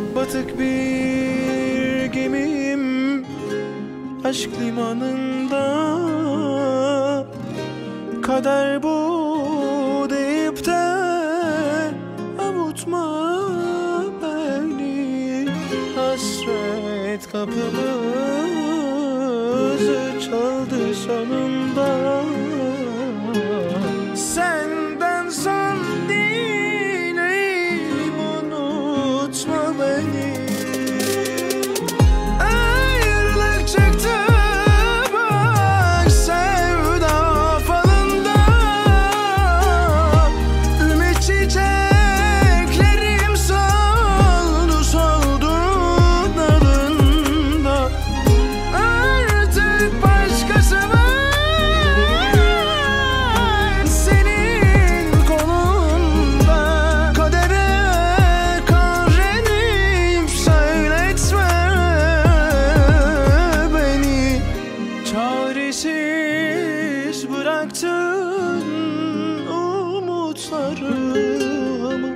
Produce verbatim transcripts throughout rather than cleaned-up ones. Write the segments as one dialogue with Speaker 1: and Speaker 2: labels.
Speaker 1: Batık bir gemim aşk limanında, kader bu deyip de avutma beni. Hasret kapımızı çaldı sonunda. Senden son dileğim unutma beni. Ayrılık çıktı bak sevda falında. Ümit çiçeklerim soldu soldu dalında. Artık başkası var senin kolunda. Kadere kahredip söyletme beni. Çaresiz bıraktın umutlarımı,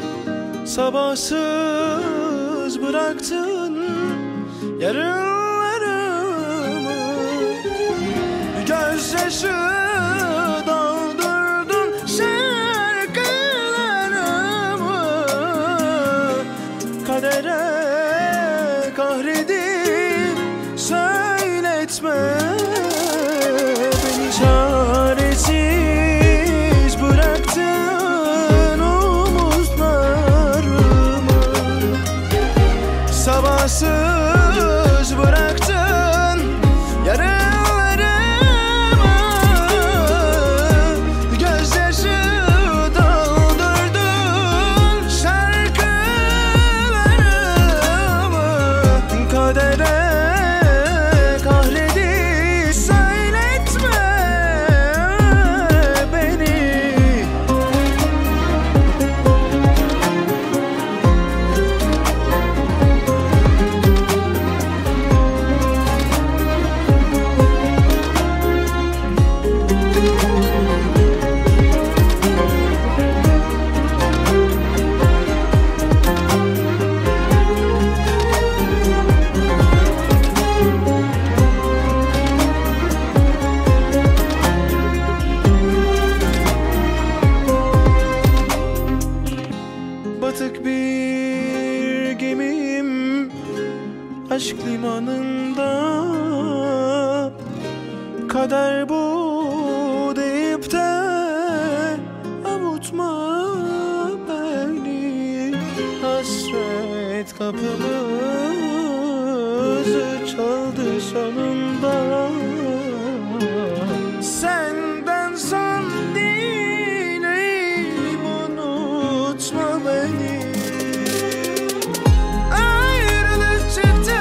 Speaker 1: sabahsız bıraktın yarınlarımı. Gözyaşı doldurdun şarkılarımı. Kadere kahredip söyletme beni. Çaresiz bıraktın umutlarımı, sabahsız bıraktın yarınlarımı. Gözyaşı doldurdun şarkılarımı. Kadere kahredip söyletme beni. Batık bir gemim aşk limanında, kader bu deyip de avutma beni. Hasret kapımızı çaldı sonunda. Senden son dileğim unutma beni. Ayrılık çıktı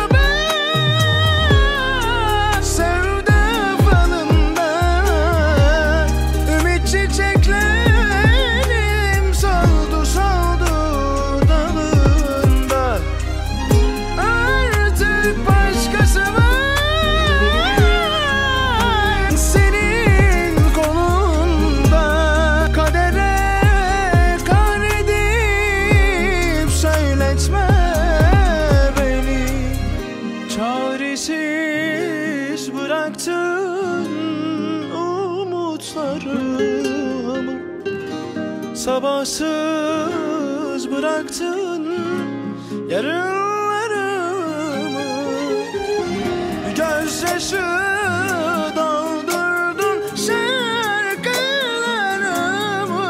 Speaker 1: bak sevda falında. Ümit çiçeklerim soldu soldu dalında. Artık başkası var senin kolunda. Kadere kahredip söyletme beni. Çaresiz bıraktın umutlarımı, sabahsız bıraktın yarınlarımı. Gözyaşı doldurdun şarkılarımı.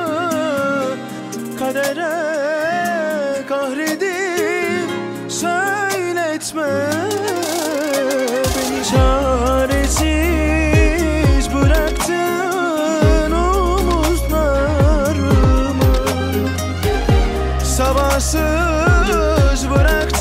Speaker 1: Kadere kahredip söyletme beni. Çaresiz bıraktın umutlarımı, sabahsız bıraktın